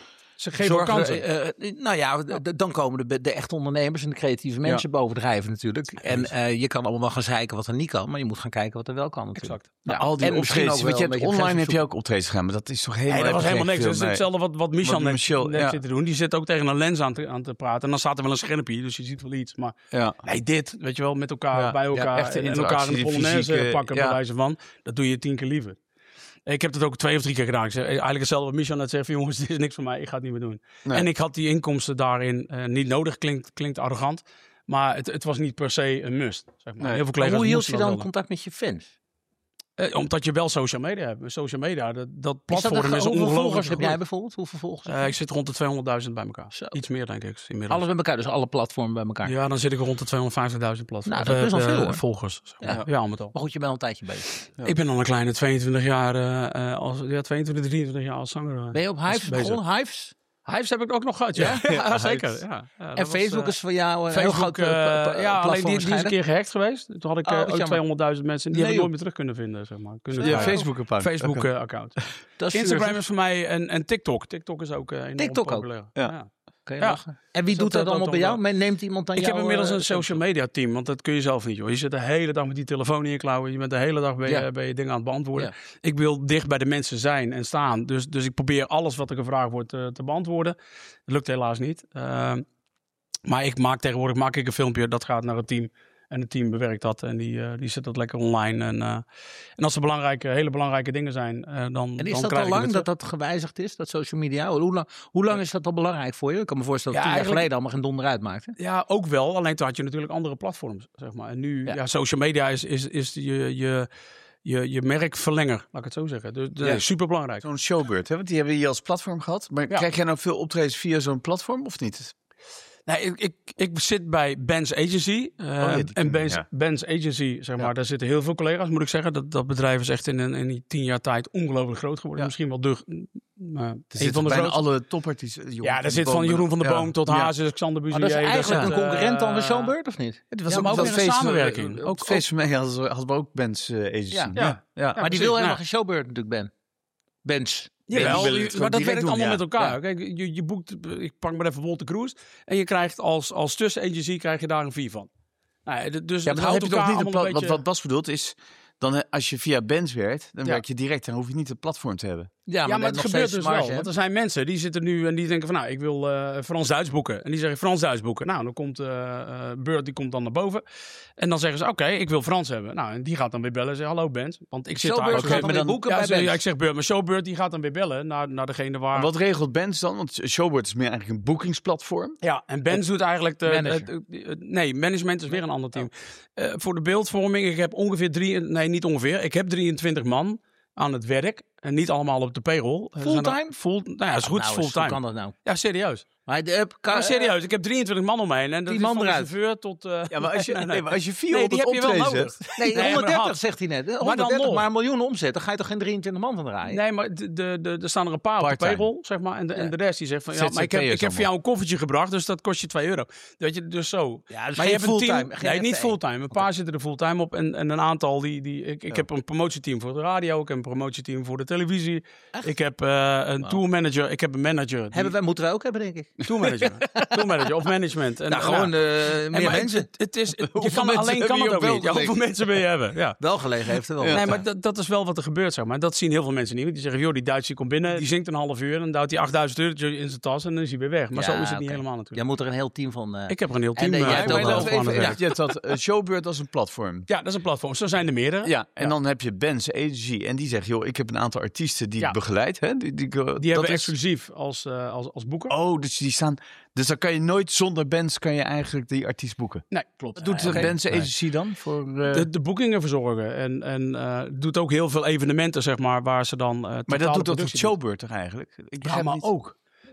Ze geven ook Zorgen, kansen. eh, eh, nou ja, d- d- dan komen de, de echte ondernemers en de creatieve mensen bovendrijven natuurlijk. En eh, je kan allemaal wel gaan zeiken wat er niet kan, maar je moet gaan kijken wat er wel kan natuurlijk. Exact. Maar Ja, al die en misschien optredens, ook want je wel hebt een beetje online heb je grenzen ook optredens gedaan, maar dat is toch helemaal Nee, dat was heb ik helemaal niks. geen Dat is film, nee. hetzelfde wat, wat Michel Wat net, Michel, net ja. zit te doen. Die zit ook tegen een lens aan te, aan te praten. En dan staat er wel een schermpje, dus je ziet wel iets. Maar Ja. nee, dit, weet je wel, met elkaar, Ja, bij ja, elkaar. echte en, en interactie, elkaar in de die polonaise fysieke- pakken, ja. bij wijze van. Dat doe je tien keer liever. Ik heb het ook twee of drie keer gedaan. Ik zeg, eigenlijk hetzelfde wat Michel net zegt. Van, jongens, dit is niks voor mij. Ik ga het niet meer doen. Nee. En ik had die inkomsten daarin eh, niet nodig. Klinkt, klinkt arrogant. Maar het, het was niet per se een must. Zeg maar. Nee. Heel veel Maar collega's hoe hield moesten je dat dan wel contact met je fans? doen. Eh, omdat je wel social media hebt. Social media, dat, dat Is dat platform een, is hoeveel ongelooflijk volgers heb jij gegroeid. bijvoorbeeld? Hoeveel volgers? heb Eh, je? ik zit rond de tweehonderdduizend bij elkaar. Zo. Iets meer, denk ik, inmiddels. Alles bij elkaar, dus alle platformen bij elkaar. Ja, dan zit ik rond de tweehonderdvijftigduizend platforms. Nou, dat is best wel Eh, veel, hoor. volgers. Zeg maar. Ja. Ja, al met al. Maar goed, je bent al een tijdje bezig. Ja. Ik ben al een kleine tweeëntwintig jaar, eh, eh, als, ja, tweeëntwintig, drieëntwintig jaar als zanger. eh. Ben je op Hives bezig. begonnen? Hives? Hives heb ik ook nog gehad, ja. ja, Ja, zeker. Hives. Ja, ja, dat En was, Facebook eh, is voor jou een Facebook, heel groot eh, eh, pla- pla- ja, alleen platform die, die is een waarschijnlijk. keer gehackt geweest. Toen had ik Oh, eh, wat ook jammer. tweehonderdduizend mensen. En die Nee, heb ik joh. nooit meer terug kunnen vinden, zeg maar. Kunnen Je krijgen. Facebook-account. Facebook-account. Dat is Instagram zuur, is voor mij en, en TikTok. TikTok is ook eh, enorm TikTok ook? populair. Ja. Ja. Kan je Ja. lachen. En wie Dus doet dat, dat eh, allemaal dat bij jou? dan Neemt iemand aan Ik jou? heb inmiddels eh, een social media team, want dat kun je zelf niet, joh. Je zit de hele dag met die telefoon in je klauwen. Je bent de hele dag bij, Ja. je, bij je dingen aan het beantwoorden. Ja. Ik wil dicht bij de mensen zijn en staan. Dus, dus ik probeer alles wat er gevraagd wordt eh, te beantwoorden. Dat lukt helaas niet. Uh, maar ik maak tegenwoordig maak ik een filmpje, dat gaat naar het team. En het team bewerkt dat en die, uh, die zet dat lekker online. En, uh, en als er belangrijke, hele belangrijke dingen zijn, uh, dan En is dan dat krijg al ik lang het dat terug. dat gewijzigd is, dat social media? Hoe lang, hoe lang is dat al belangrijk voor je? Ik kan me voorstellen dat Ja, tien jaar eigenlijk- geleden allemaal geen donder uitmaakte. Ja, ook wel. Alleen toen had je natuurlijk andere platforms, zeg maar. En nu, Ja. ja, social media is, is, is je, je, je, je merkverlenger, laat ik het zo zeggen. Dus dat Ja. is super belangrijk. Zo'n showbeurt, hè? Want die hebben we hier als platform gehad. Maar Ja. krijg jij nou veel optredens via zo'n platform of niet? Nee, ik, ik, ik zit bij Ben's Agency. Uh, ja, die en ken ik, Ben's, ja. Ben's Agency, zeg maar, Ja. daar zitten heel veel collega's, moet ik zeggen. Dat, dat bedrijf is echt in, een, in die tien jaar tijd ongelooflijk groot geworden. Ja. Misschien wel de, uh, Er een zitten van de bijna grootste. alle topartiesten. Jeroen Ja, van daar zit Boom, van Jeroen van der ja. Boom tot Ja. Hazes, Xander Maar Buzier. dat is eigenlijk zit, een concurrent dan de eh, Showbird, of niet? Het was Ja, ook maar ook dat weer een feest, samenwerking. eh, Ook- Op het feest van mij hadden, ze- hadden we ook Ben's uh, agency. Ja. Ja. Ja. Ja. Maar die precies. wil helemaal Nou. geen Showbird natuurlijk, Ben. Ben's. Jawel, die willen je- het gewoon maar dat direct werkt doen, allemaal ja. met elkaar. Ja. Kijk, je, je boekt, ik pak maar even Wolter Cruise. En je krijgt als, als tussenagency krijg je daar een fee van. Nou, ja, d- dus Ja, het maar dan heb houdt je toch elkaar niet een allemaal pla- een wat, beetje... wat Bas bedoelt is, dan, eh, als je via Ben's werkt, dan Ja. werk je direct. Dan hoef je niet het platform te hebben. Ja, Ja, maar met het nog gebeurt steeds dus marge, wel. hè? Want er zijn mensen die zitten nu en die denken van... nou, ik wil eh Frans-Duits boeken. En die zeggen Frans-Duits boeken. Nou, dan komt uh, uh, Beurt, die komt dan naar boven. En dan zeggen ze, oké, ik wil Frans hebben. Nou, en die gaat dan weer bellen en zegt, hallo Bent. Want ik zit Showbeurt daar... gaat Oké, dan maar weer boeken ja, bij ze- Ben's. ja, ik zeg Beurt, maar Showbeurt die gaat dan weer bellen naar, naar degene waar... En wat regelt Ben's dan? Want Showbeurt is meer eigenlijk een boekingsplatform. Ja, en Benz doet eigenlijk de... Manager. het- het- het- nee, management is weer een ander team. Uh, voor de beeldvorming, ik heb ongeveer drie... Nee, niet ongeveer. Ik heb drieëntwintig man aan het werk. En niet allemaal op de payroll. Er zijn er- Fulltime? Full, nou ja, is goed, Nou, is Hoe fulltime. kan dat nou? Ja, serieus. Maar de, heb- kan, Maar serieus, ik heb drieëntwintig man om me heen. En dat Die is man van de eruit. chauffeur tot... uh, Ja, maar als je, nee, nee. nee, maar als je Nee, die vierhonderd heb je wel optredens nodig. hebt. Nee, Nee, maar honderddertig had. zegt hij net. dan honderddertig, nog. maar een miljoen omzet. Dan ga je toch geen drieëntwintig man van draaien? Nee, maar de, de, de, er staan er een paar op de Part-time. payroll, zeg maar. En de, en Ja. de rest die zegt van... Ja, maar ik heb, ZZP'ers ik heb voor jou een koffertje gebracht, dus dat kost je twee euro. Weet je, dus zo. Ja, dus Maar geen je hebt een team, fulltime. Geen nee, niet F T E. fulltime. Een paar zitten er fulltime op en, en een aantal die... die ik ik Ja. heb een promotieteam voor de radio, ik heb een promotieteam voor de televisie. Echt? Ik heb uh, een Wow. tourmanager, ik heb een manager. Die, Hebben wij, moeten wij ook hebben, denk ik. Tourmanager. tourmanager of management. En, Nou, en gewoon ja. eh, En meer maar mensen. Het, het is, je Hoeveel kan mensen alleen heb kan je het op ook niet. Ja, welke hoeveel mensen wil je hebben? Ja. Wel gelegen heeft er wel. Ja. Nee, maar dat, dat is wel wat er gebeurt, zeg maar. Dat zien heel veel mensen niet. Want die zeggen, joh, die Duitser komt binnen, die zingt een half uur... en dan duwt hij achtduizend euro in zijn tas en dan is hij weer weg. Maar Ja, zo is het niet oké. helemaal Jij natuurlijk. moet er een heel team van... eh, Ik heb er een heel En, team eh, uh, jij Ja, hebt maar ook dat wel even, aan het werk. je hebt dat uh, Showbeurt als een platform. Ja, dat is een platform. Zo zijn er meerdere. Ja, en Ja. dan heb je Ben's Agency. En die zegt, joh, ik heb een aantal artiesten die Ja. ik begeleid. Hè? Die, die, Die dat hebben is- exclusief als, uh, als, als boeker. Oh, dus die staan... Dus dan kan je nooit zonder Ben's kan je eigenlijk die artiest boeken. Nee, klopt. Wat doet de Oké. Ben's Nee. Agency dan? Voor, uh, De, de boekingen verzorgen. En, en uh, doet ook heel veel evenementen, zeg maar, waar ze dan... Uh, maar totale dat doet ook productie Showbeurt toch eigenlijk? Ik doen. Ja, begrijp maar niet. ook.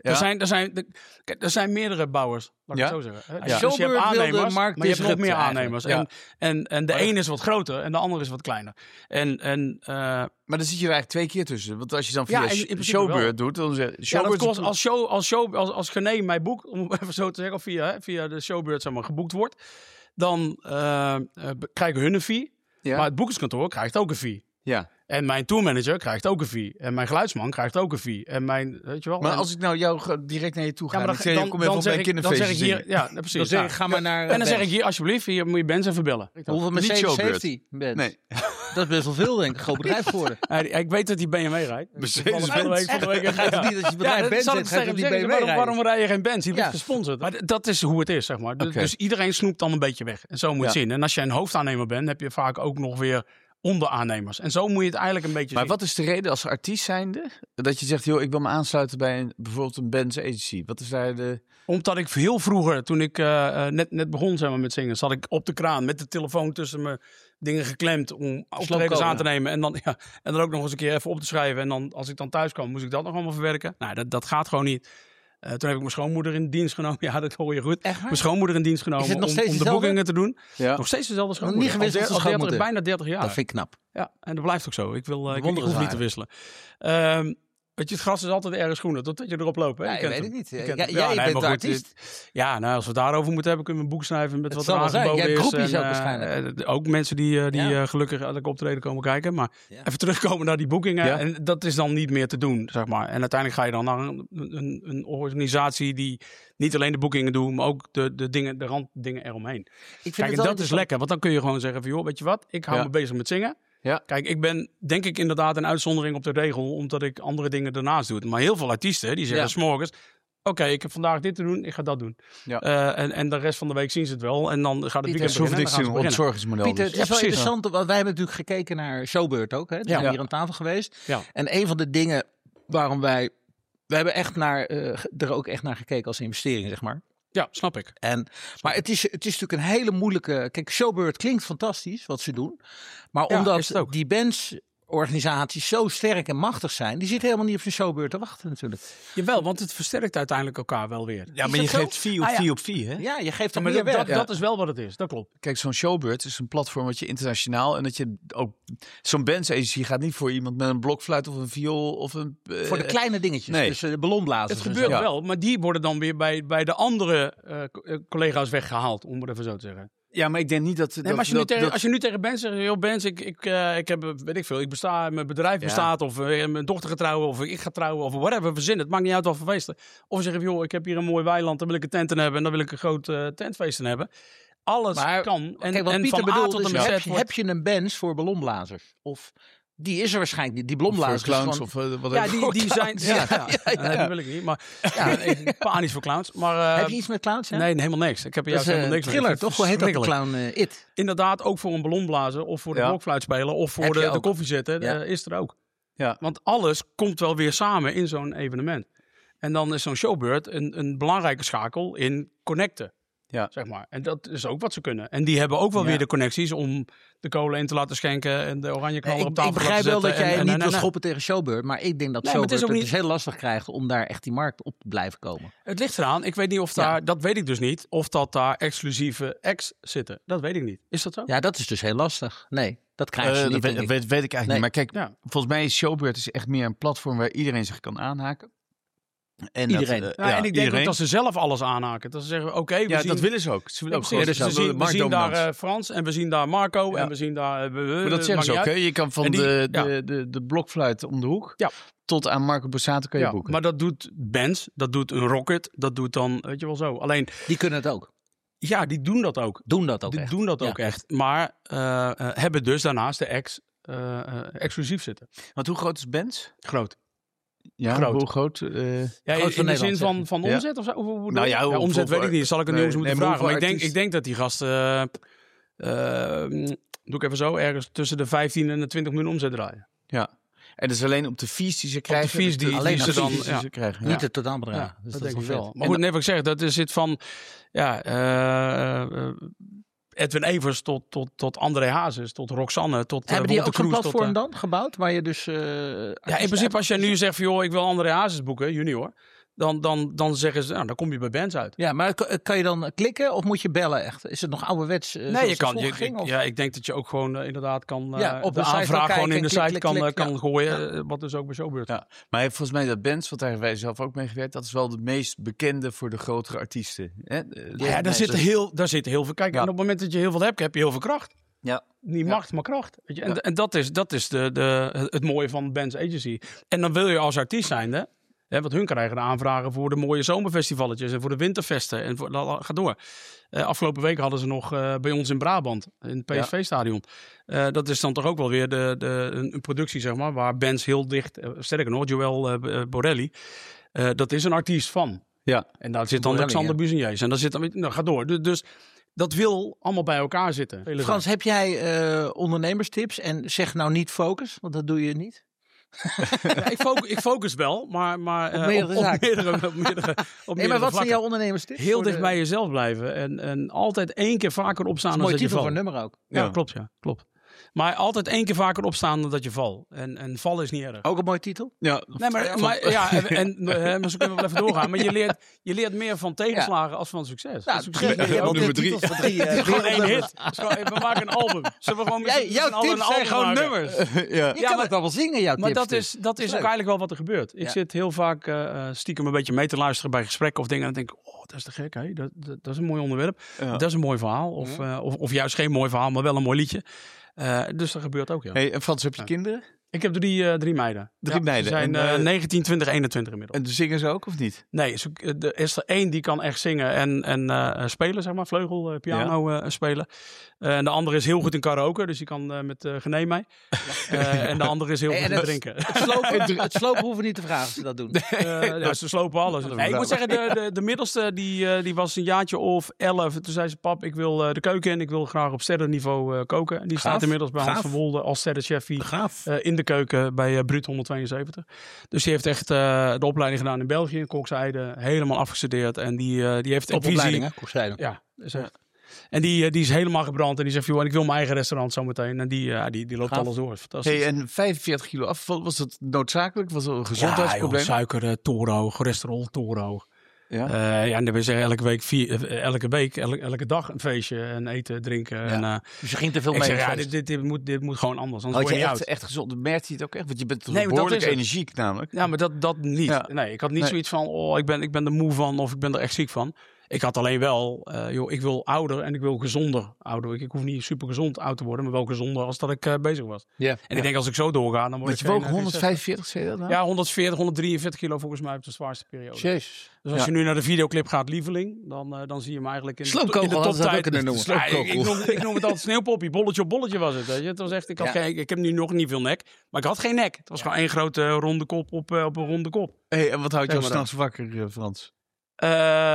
Ja. Er, zijn, er, zijn, er, kijk, er zijn meerdere bouwers, laat ik Ja? het zo zeggen. Ja. Dus je hebt Showbird wil de aannemers, markt maar je hebt nog meer disrupten aannemers. eigenlijk. En, en, en de ene is wat groter en de andere is wat kleiner. En, en, uh, Maar dan zit je er eigenlijk twee keer tussen. Want als je dan via Ja, in- in Sh- principe Showbird wel. doet, dan zeg ja, dat Showbird kost als, show, als, show, als, als Gené mij boekt, om het even zo te zeggen, of via, hè, via de Showbird zeg maar, geboekt wordt, dan uh, uh, krijgen hun een fee. Ja. Maar het boekingskantoor krijgt ook een fee. Ja. En mijn tourmanager krijgt ook een fee. En mijn geluidsman krijgt ook een fee. En mijn, weet je wel. Maar en, als ik nou jou ge- direct naar je toe ga, ja, maar en dan, ik zeg, dan, kom dan, even op zeg mijn ik, dan zeg ik kinderfeestje hier, zingen. ja, precies. Dan zeg ik, Nou, ga maar naar... en dan zeg ik hier, alsjeblieft, hier moet je Benz even bellen. Hoeveel Niet Mercedes Showbird. heeft hij? Benz? Nee. Dat is best wel veel, denk ik. Groot bedrijf geworden. Hij- Ik weet dat hij B M W rijdt. Mercedes Van de week, van de week. Gaat het niet dat je bedrijf dat Benz zal zet, ik gaat tegen het hem niet B M W zeggen. Waarom, rijden? waarom rij je geen Benz? Die wordt Ja. gesponsord. Maar d- dat is hoe het is, zeg maar. Dus, Oké. dus iedereen snoept dan een beetje weg. En zo moet je het Ja. zien. En als je een hoofdaannemer bent, heb je vaak ook nog weer onderaannemers. En zo moet je het eigenlijk een beetje Maar zien. wat is de reden als artiest zijnde dat je zegt, joh, ik wil me aansluiten bij een, bijvoorbeeld een Benz Agency? Wat is daar de... Omdat ik heel vroeger, toen ik uh, uh, net, net begon zeg maar, met zingen, zat ik op de kraan met de telefoon tussen mijn dingen geklemd om optredens aan te nemen. En dan, ja, en dan ook nog eens een keer even op te schrijven. En dan, als ik dan thuis kwam, moest ik dat nog allemaal verwerken. Nou, dat, dat gaat gewoon niet. Uh, toen heb ik mijn schoonmoeder in dienst genomen. Ja, dat hoor je goed. Echt waar? Mijn schoonmoeder in dienst genomen Is het nog om, steeds om de dezelfde? boekingen te doen. Ja. Nog steeds dezelfde Nog schoonmoeder. niet gewisseld Al als der- al dertig, schoonmoeder? bijna dertig jaar. Dat vind ik knap. Ja, en dat blijft ook zo. Ik wil, uh, ik, ik hoef niet te wisselen. Um, Weet je, het gras is altijd ergens groener, totdat je erop loopt. Hè? Ja, Je je kent weet hem. het niet. Je Ja, kent jij hem. Ja, nee, bent maar de goed, artiest. dit- Ja, nou, als we het daarover moeten hebben, kunnen we een boek schrijven met Het wat zal er wel zijn. aangeboden Jij is. hebt groepjes en, ook uh, waarschijnlijk. uh, ook mensen die, uh, die Ja. uh, gelukkig elke optreden komen kijken. Maar Ja. even terugkomen naar die boekingen. Ja. En dat is dan niet meer te doen, zeg maar. En uiteindelijk ga je dan naar een, een, een organisatie die niet alleen de boekingen doet, maar ook de, de, dingen, de randdingen eromheen. Ik vind Kijk, het en wel dat is lekker, want dan kun je gewoon zeggen van, joh, weet je wat? Ik hou Ja. me bezig met zingen. Ja. Kijk, ik ben denk ik inderdaad een uitzondering op de regel, omdat ik andere dingen daarnaast doe. Maar heel veel artiesten, die zeggen Ja. 's morgens, oké, ik heb vandaag dit te doen, ik ga dat doen. Ja. Uh, en, en de rest van de week zien ze het wel. En dan gaat het weekend Ze hoeft beginnen. niks te en doen, dan gaan ze beginnen. ontzorgingsmodel. Pieter, dus. het is wel precies. interessant, want wij hebben natuurlijk gekeken naar Showbird ook. Hè? Die Ja. zijn Ja. hier aan tafel geweest. Ja. En een van de dingen waarom wij... We hebben echt naar, uh, er ook echt naar gekeken als investering, zeg maar. Ja, snap ik. En, maar het is, het is natuurlijk een hele moeilijke... Kijk, Showbird klinkt fantastisch, wat ze doen. Maar Ja, is omdat het ook. die bandsorganisaties zo sterk en machtig zijn... die zitten helemaal niet op zijn Showbird te wachten natuurlijk. Jawel, want het versterkt uiteindelijk elkaar wel weer. Ja, Is maar je dat zo? geeft vier op Ah, ja. vier op vier, hè? Ja, je geeft Ja, er maar meer dat, werk. dat, dat is wel wat het is, dat klopt. Kijk, zo'n Showbird is een platform wat je internationaal en dat je ook zo'n Benz agency gaat niet voor iemand met een blokfluit of een viool of een eh, Voor de kleine dingetjes, nee. dus uh, de ballonblazers. Het en gebeurt zo. wel, maar die worden dan weer bij, bij de andere uh, co- collega's weggehaald, om het even zo te zeggen. Ja, maar ik denk niet dat. Nee, dat, maar als je, nu dat, tegen, dat- als je nu tegen Ben zegt, joh Ben, ik, ik, uh, ik heb, weet ik veel, ik besta, mijn bedrijf Ja. bestaat, of uh, mijn dochter gaat trouwen, of ik ga trouwen, of whatever, verzin het. Maakt niet uit wat voor feesten. Of zeggen, joh, ik heb hier een mooi weiland, dan wil ik een tent in hebben, en dan wil ik een groot uh, tentfeest in hebben. Alles Maar, kan. En, Kijk, wat en Pieter van A bedoelt tot is, en met heb, Z je, wordt- heb je een Benz voor ballonblazers? Of die is er waarschijnlijk niet. Die voor ballonblazers is clowns gewoon- of uh, wat Ja, ook. die, die zijn... Ja, ja, nee, dat wil ik niet. Maar ja, ik panisch voor clowns. Maar, uh, Heb je iets met clowns? Ja? Nee, helemaal niks. Ik heb er Dat is juist een helemaal niks mee. thriller, Ik vind toch? Hoe het heet dat? De verschrikkelijk. clown uh, It. Inderdaad, ook voor een ballonblazen of voor de Ja. blokfluit spelen of voor Heb de, je de ook. koffie zetten, Ja. uh, is er ook. Ja. Want alles komt wel weer samen in zo'n evenement. En dan is zo'n Showbird een, een belangrijke schakel in connecten. Ja. Zeg maar. En dat is ook wat ze kunnen. En die hebben ook wel Ja. weer de connecties om de kolen in te laten schenken en de oranje knallen Ik, op tafel ik te begrijp laten wel dat zetten. jij En- en- niet en- wil en- schoppen tegen Showbird. Maar ik denk dat Nee, maar het Showbird is het, ook dus niet- heel lastig krijgt om daar echt die markt op te blijven komen. Het ligt eraan. Ik weet niet of Ja. daar, dat weet ik dus niet, of dat daar exclusieve acts zitten. Dat weet ik niet. Is dat zo? Ja, dat is dus heel lastig. Nee, dat krijgen Eh, ze dat niet. weet, denk weet, ik. weet ik eigenlijk Nee. niet. Maar kijk, Ja. volgens mij is Showbird is echt meer een platform waar iedereen zich kan aanhaken. En Iedereen. Dat, Ja, eh, en ik denk iedereen. ook dat ze zelf alles aanhaken. Dat ze zeggen, oké, we Ja, zien... dat willen ze ook. Ze willen ook Ja, precies. gewoon we ze zien, willen we zien daar marktdominantie. uh, Frans en we zien daar Marco Ja. en we zien daar... Uh, Maar dat zeggen ze ook, hè? Je kan van En die- de, ja. de, de, de blokfluit om de hoek Ja. tot aan Marco Borsato kan je Ja, boeken. maar dat doet Benz, dat doet een Rocket, dat doet dan, weet je wel zo. Alleen, Die kunnen het ook. ja, die doen dat ook. Doen dat ook Die echt. doen dat Ja. ook echt. Maar uh, uh, hebben dus daarnaast de ex uh, uh, exclusief zitten. Want hoe groot is Benz? Groot. Ja, Groot. hoe groot? eh, Ja, Groot in, van in de Nederland, zin zeg van, je. van Ja. omzet of zo? Hoe, hoe Nou ja, hoe- omzet hoeveel- weet ik niet. Zal ik het nee, nieuws moeten nee, maar vragen. Maar ik denk, hoeveel ik denk dat die gasten, uh, uh, doe ik even zo, ergens tussen de vijftien en de twintig miljoen omzet draaien. ja. En dat is alleen op de fees die ze krijgen. fees die- alleen die de ze dan- fees die ja. ze krijgen. Niet Ja. het totaalbedrag. Ja, dus dat, dat denk is ik wel wel. vet. Maar goed, net wat ik zeg, dat er zit van ja, uh, uh, Edwin Evers tot, tot, tot André Hazes, tot Roxanne, tot uh, Hebben die Wolter ook zo'n Kroes, platform tot, uh, dan gebouwd? Waar je dus... Uh, Ja, in principe als jij nu zegt van joh, ik wil André Hazes boeken, junior. Dan, dan, dan zeggen ze, nou, dan kom je bij bands uit. Ja, maar k- kan je dan klikken of moet je bellen echt? Is het nog ouderwets? Uh, Nee, zoals je het kan. vroeger Je, ging, of? ja, ik denk dat je ook gewoon uh, inderdaad kan uh, Ja, op de de site aanvraag kan gewoon in de kijken, site klik, kan, klik, uh, klik, kan ja. gooien. uh, Wat dus ook bij zo gebeurt. Ja, maar volgens mij dat bands, wat daar hebben wij zelf ook mee gewerkt, dat is wel de meest bekende voor de grotere artiesten. Hè? Ja, ja, daar, zit heel, daar zit heel veel. Kijk, Ja. en op het moment dat je heel veel hebt, heb je heel veel kracht. Ja. Niet Ja. macht, maar kracht. Weet je? En, Ja. en dat is, dat is de, de, het mooie van Bands Agency. En dan wil je als artiest zijn, hè? Hè, want hun krijgen de aanvragen voor de mooie zomerfestivalletjes en voor de winterfesten. En voor, la- la- ga door. Uh, afgelopen week hadden ze nog uh, bij ons in Brabant, in het P S V-stadion. Uh, dat is dan toch ook wel weer de, de, een, een productie, zeg maar, waar bands heel dicht... Uh, sterker nog, Joël uh, Borelli, uh, dat is een artiest van. Ja. En daar zit dan Borelli, Alexander ja. Buzeniers. En daar zit dan... Nou, ga door. Dus, dus dat wil allemaal bij elkaar zitten. Vele Frans, heb jij uh, ondernemerstips? En zeg nou niet focus, want dat doe je niet. Ja, ik, focus, ik focus wel, maar, maar uh, Op meerdere op, op zaken. meerdere, op meerdere, op Nee, maar meerdere wat zijn vlakken. jouw ondernemerstips? Heel voor dicht de- bij jezelf blijven en, en altijd één keer vaker opstaan Dat is dan een dat mooi je titel voor valt. een nummer ook. Ja, Ja. klopt, ja, klopt. Maar altijd één keer vaker opstaan dan dat je valt. En, en vallen is niet erg. Ook een mooi titel? Ja. Nee, maar, maar, ja, en, en uh, maar zo kunnen we wel even doorgaan. Maar je leert, je leert meer van tegenslagen als van succes. Nou, Dat is succes. succes. Je hebt ook nummer de drie. titels van drie. Het eh, is gewoon één wereldnummers. hit. Het is gewoon- we maken een album. Zullen we gewoon met Jij, z'n- met jouw z'n allen tips een zijn album gewoon maken? nummers. ja. Je kan maar- het wel wel zingen, jouw Maar tips. dat is, dat is ook leuk. eigenlijk wel wat er gebeurt. Ik Ja. zit heel vaak uh, stiekem een beetje mee te luisteren bij gesprekken of dingen. En dan denk ik, oh, dat is te gek. Hè? Dat, dat, dat is een mooi onderwerp. Ja. Dat is een mooi verhaal. Of, uh, of, of juist geen mooi verhaal, maar wel een mooi liedje. Uh, dus dat gebeurt ook, ja. Hey, en Frans, heb je Ja. kinderen? Ik heb drie, uh, drie meiden. Drie Ja, meiden. Ze zijn En, uh, uh, negentien, twintig, eenentwintig inmiddels. En zingen ze ook of niet? Nee, zo- er is er één die kan echt zingen en, en uh, spelen, zeg maar. Vleugel, uh, piano uh, spelen. Uh, en de andere is heel goed in karaoke, dus die kan uh, met uh, Genee mee. Uh, en de andere is heel En goed in het- drinken. Het slopen, het slopen hoeven we niet te vragen als ze dat doen. Uh, ja, ze slopen alles. Nee, ik moet zeggen, de, de, de middelste die, uh, die was een jaartje of elf. Toen zei ze, pap, ik wil uh, de keuken in. Ik wil graag op sterrenniveau uh, koken. En die Gaaf. staat inmiddels bij Gaaf. Hans van Wolde als sterrenchefie Gaaf. uh, in de keuken bij uh, Bruut honderdtweeënzeventig. Dus die heeft echt uh, de opleiding gedaan in België, in Kokzijde. Helemaal afgestudeerd. En die, uh, die heeft ook visie. hè? Koersleiding. Ja, is echt. En die, uh, die is helemaal gebrand. En die zegt, joh, ik wil mijn eigen restaurant zometeen. En die, uh, die, die loopt Gaaf. alles door. Fantastisch. Hey, en vijfenveertig kilo af, was dat noodzakelijk? Was dat een ja, gezondheidsprobleem? joh, suiker, uh, torenhoog, cholesterol, torenhoog. Ja. Uh, ja, en dan zeggen elke week, vier, uh, elke week, elke, elke dag een feestje en eten, drinken. Ja. En, uh, Dus je ging te veel ik mee. zeg, op ja, feest. dit, dit, dit, moet, dit moet gewoon anders, anders Had word je je niet echt, uit. echt gezond? Merkte je het ook echt? Want je bent toch Nee, maar dat behoorlijk is het. energiek namelijk. Ja, maar dat, dat niet. Ja. Nee, ik had niet Nee. zoiets van, oh, ik ben, ik ben er moe van of ik ben er echt ziek van. Ik had alleen wel, uh, joh, ik wil ouder en ik wil gezonder ouder. Ik, ik hoef niet super gezond oud te worden, maar wel gezonder als dat ik uh, bezig was. Ja. En Ja. ik denk, als ik zo doorga, dan word Want ik je geen, woog uh, geen honderdvijfenveertig, zei je dat nou? zestig. Ja, honderdveertig, honderddrieënveertig kilo volgens mij op de zwaarste periode. Jezus. Dus als Ja. je nu naar de videoclip gaat, lieveling, dan, uh, dan zie je hem eigenlijk in, de, Sloopkogel in de hadden ze dat ook toptijd. kunnen noemen. Ja, ik, ik, noem, ik noem het altijd sneeuwpoppie, bolletje op bolletje was het. Weet je? Het was echt, ik, had Ja. geen, ik heb nu nog niet veel nek, maar ik had geen nek. Het was gewoon één grote ronde kop op, uh, op een ronde kop. Hey, en wat houdt jou Zeg maar s'nachts wakker, uh, Frans? Uh,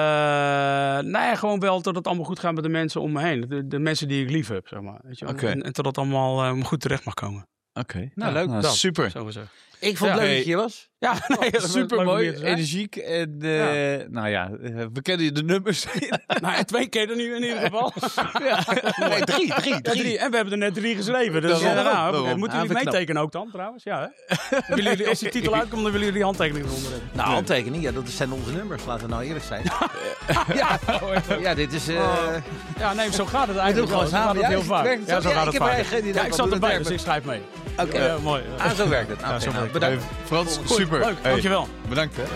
nou ja, gewoon wel dat het allemaal goed gaat met de mensen om me heen. De, de mensen die ik lief heb, zeg maar. Weet je wel. Oké. En, en dat het allemaal uh, goed terecht mag komen. Oké. Okay. Nou, leuk. Dat. Super. Zo gezegd. Ik vond het Ja. leuk dat je hier was. Ja, nee, dat is Super leuk om mooi, hier te zijn. energiek en uh, nou ja, uh, we kennen je de nummers. Nou, en twee keer er nu in ieder geval. Ja. Nee, drie, drie, Ja, drie. drie. En we hebben er net drie geschreven. Dus Daarom, ja, nou, daarom. moeten Ja, jullie vind ik meetekenen ook dan, trouwens? Ja, hè? Willen jullie, als die titel uitkomt, dan willen jullie handtekeningen eronder hebben. Nou, handtekening, ja, dat zijn onze nummers. Laten we nou eerlijk zijn. ja. ja, dit is... Uh, Ja, nee, zo gaat het we doen eigenlijk gewoon wel. Zo gaat samen. het Ja, heel vaak. werkt het Ja, zo? zo Ja, gaat ik het heb vaak. eigenlijk geen idee Ja, ik wat zat het erbij, werkt. dus ik schrijf mee. Oké. Ja, mooi. Ah, zo werkt het. Nou, Ja, oké, zo nou, werkt het. bedankt. Hey, Frans, Goed, super. leuk, Hey, dankjewel. Bedankt hè.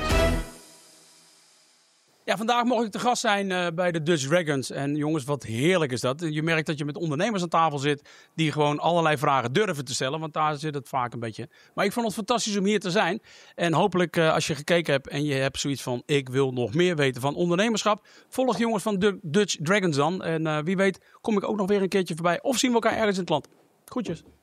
Ja, vandaag mocht ik te gast zijn uh, bij de Dutch Dragons. En jongens, wat heerlijk is dat. Je merkt dat je met ondernemers aan tafel zit die gewoon allerlei vragen durven te stellen. Want daar zit het vaak een beetje. Maar ik vond het fantastisch om hier te zijn. En hopelijk uh, als je gekeken hebt en je hebt zoiets van ik wil nog meer weten van ondernemerschap. Volg de jongens van de Dutch Dragons dan. En uh, wie weet kom ik ook nog weer een keertje voorbij. Of zien we elkaar ergens in het land. Groetjes.